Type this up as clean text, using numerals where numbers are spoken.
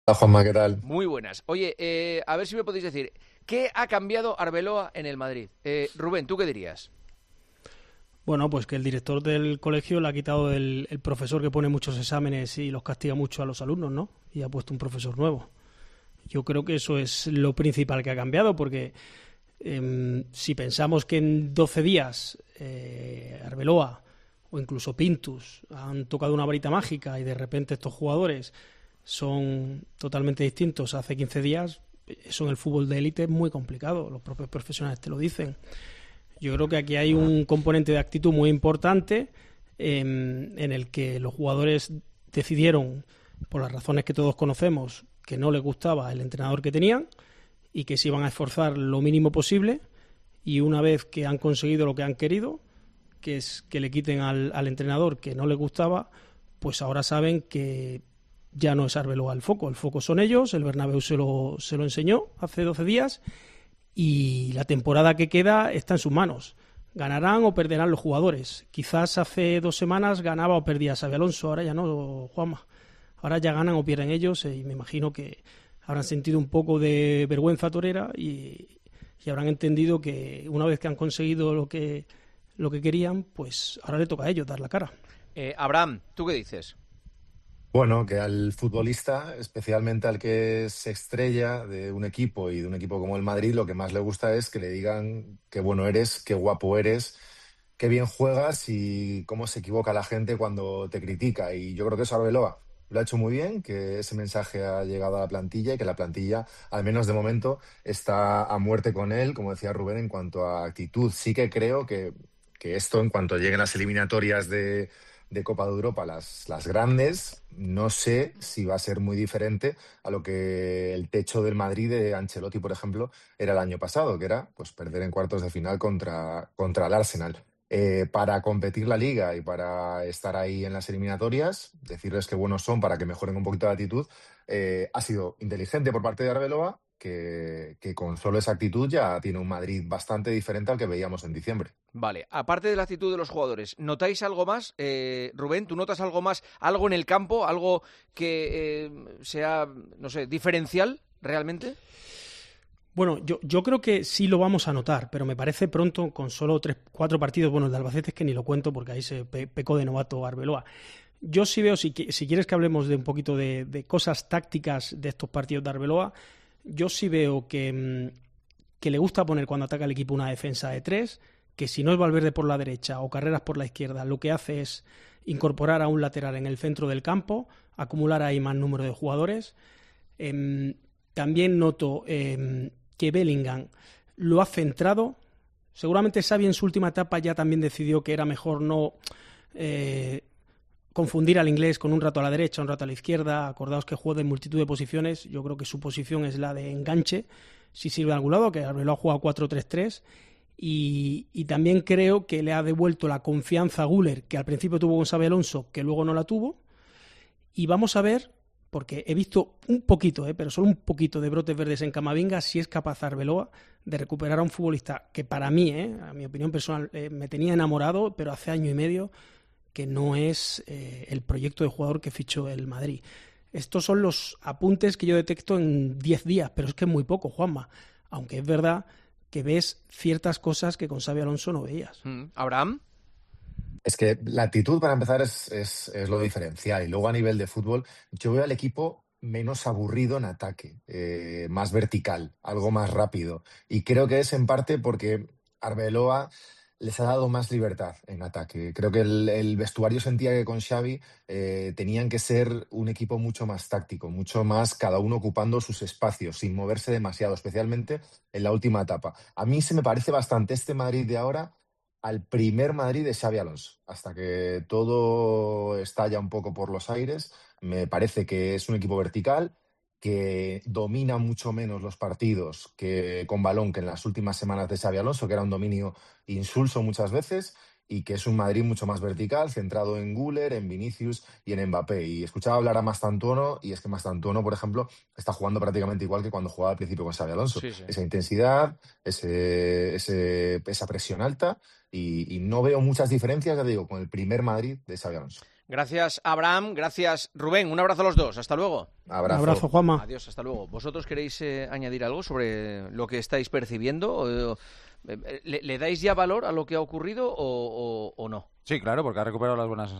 Hola Juanma, ¿qué tal? Muy buenas. Oye, a ver si me podéis decir, ¿qué ha cambiado Arbeloa en el Madrid? Rubén, ¿tú qué dirías? Bueno, pues que el director del colegio le ha quitado el profesor que pone muchos exámenes y los castiga mucho a los alumnos, ¿no? Y ha puesto un profesor nuevo. Yo creo que eso es lo principal que ha cambiado, porque si pensamos que en 12 días Arbeloa o incluso Pintus han tocado una varita mágica y de repente estos jugadores son totalmente distintos a hace 15 días, eso en el fútbol de élite es muy complicado, los propios profesionales te lo dicen. Yo creo que aquí hay un componente de actitud muy importante en el que los jugadores decidieron, por las razones que todos conocemos, que no les gustaba el entrenador que tenían y que se iban a esforzar lo mínimo posible, y una vez que han conseguido lo que han querido, que es que le quiten al entrenador que no les gustaba, pues ahora saben que ya no es Arbeloa el foco son ellos. El Bernabéu se lo enseñó hace 12 días y la temporada que queda está en sus manos. Ganarán o perderán los jugadores. Quizás hace 2 semanas ganaba o perdía Xabi Alonso, ahora ya no, Juanma. Ahora ya ganan o pierden ellos, y me imagino que habrán sentido un poco de vergüenza torera y habrán entendido que una vez que han conseguido lo que querían, pues ahora le toca a ellos dar la cara. Abraham, ¿tú qué dices? Bueno, que al futbolista, especialmente al que es estrella de un equipo y de un equipo como el Madrid, lo que más le gusta es que le digan qué bueno eres, qué guapo eres, qué bien juegas y cómo se equivoca la gente cuando te critica. Y yo creo que eso Arbeloa lo ha hecho muy bien, que ese mensaje ha llegado a la plantilla y que la plantilla, al menos de momento, está a muerte con él, como decía Rubén, en cuanto a actitud. Sí que creo que esto, en cuanto lleguen las eliminatorias de Copa de Europa, las grandes, no sé si va a ser muy diferente a lo que el techo del Madrid de Ancelotti, por ejemplo, era el año pasado, que era pues perder en cuartos de final contra el Arsenal. Para competir la liga y para estar ahí en las eliminatorias, decirles que buenos son para que mejoren un poquito de actitud, ha sido inteligente por parte de Arbeloa, que con solo esa actitud ya tiene un Madrid bastante diferente al que veíamos en diciembre. Vale, aparte de la actitud de los jugadores, ¿notáis algo más? Rubén, ¿tú notas algo más? ¿Algo en el campo? ¿Algo que sea, no sé, diferencial realmente? Bueno, yo creo que sí lo vamos a notar, pero me parece pronto, con solo 3, 4 partidos. Bueno, el de Albacete es que ni lo cuento porque ahí se pecó de novato Arbeloa. Yo sí veo, si quieres que hablemos de un poquito de cosas tácticas de estos partidos de Arbeloa, yo sí veo que le gusta poner cuando ataca el equipo una defensa de tres, que si no es Valverde por la derecha o Carreras por la izquierda, lo que hace es incorporar a un lateral en el centro del campo, acumular ahí más número de jugadores. También noto que Bellingham lo ha centrado. Seguramente Xavi en su última etapa ya también decidió que era mejor no eh, confundir al inglés con un rato a la derecha, un rato a la izquierda. Acordaos que juega en multitud de posiciones. Yo creo que su posición es la de enganche, si sirve a algún lado, que lo ha jugado 4-3-3. Y también creo que le ha devuelto la confianza a Güler, que al principio tuvo con Xabi Alonso, que luego no la tuvo. Y vamos a ver, porque he visto un poquito, pero solo un poquito de brotes verdes en Camavinga, si es capaz Arbeloa de recuperar a un futbolista que para mí, a mi opinión personal, me tenía enamorado, pero hace año y medio que no es el proyecto de jugador que fichó el Madrid. Estos son los apuntes que yo detecto en 10 días, pero es que es muy poco, Juanma. Aunque es verdad que ves ciertas cosas que con Xabi Alonso no veías. Abraham. Es que la actitud, para empezar, es lo diferencial. Y luego, a nivel de fútbol, yo veo al equipo menos aburrido en ataque, más vertical, algo más rápido. Y creo que es en parte porque Arbeloa les ha dado más libertad en ataque. Creo que el vestuario sentía que con Xavi tenían que ser un equipo mucho más táctico, mucho más cada uno ocupando sus espacios, sin moverse demasiado, especialmente en la última etapa. A mí se me parece bastante este Madrid de ahora al primer Madrid de Xabi Alonso. Hasta que todo estalla un poco por los aires, me parece que es un equipo vertical, que domina mucho menos los partidos que con balón que en las últimas semanas de Xabi Alonso, que era un dominio insulso muchas veces, y que es un Madrid mucho más vertical, centrado en Güler, en Vinicius y en Mbappé. Y escuchaba hablar a Mastantuono, y es que Mastantuono, por ejemplo, está jugando prácticamente igual que cuando jugaba al principio con Xabi Alonso. Sí, sí. Esa intensidad, esa presión alta, y no veo muchas diferencias, ya digo, con el primer Madrid de Xabi Alonso. Gracias, Abraham. Gracias, Rubén. Un abrazo a los dos. Hasta luego. Abrazo. Un abrazo, Juanma. Adiós, hasta luego. ¿Vosotros queréis añadir algo sobre lo que estáis percibiendo? ¿Le dais ya valor a lo que ha ocurrido o no? Sí, claro, porque ha recuperado las buenas